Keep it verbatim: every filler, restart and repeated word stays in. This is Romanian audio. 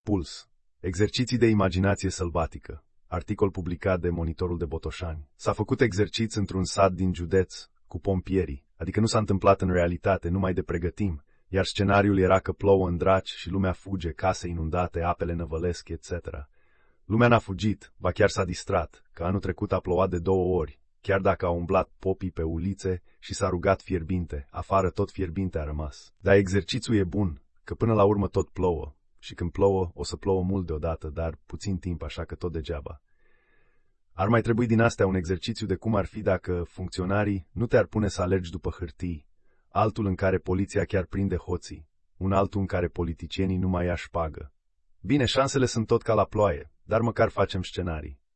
Puls. Exerciții de imaginație sălbatică. Articol publicat de Monitorul de Botoșani. S-a făcut exerciți într-un sat din județ cu pompierii, adică nu s-a întâmplat în realitate, numai de pregătim, iar scenariul era că plouă în draci și lumea fuge, case inundate, apele năvălesc, et cetera. Lumea n-a fugit, ba chiar s-a distrat, că anul trecut a plouat de două ori, chiar dacă au umblat popii pe ulițe și s-a rugat fierbinte, afară tot fierbinte a rămas. Dar exercițiul e bun, că până la urmă tot plouă, și când plouă o să plouă mult deodată, dar puțin timp, așa că tot degeaba. Ar mai trebui din astea un exercițiu de cum ar fi dacă funcționarii nu te-ar pune să alergi după hârtii, altul în care poliția chiar prinde hoții, un altul în care politicienii nu mai ia șpagă. Bine, șansele sunt tot ca la ploaie, dar măcar facem scenarii.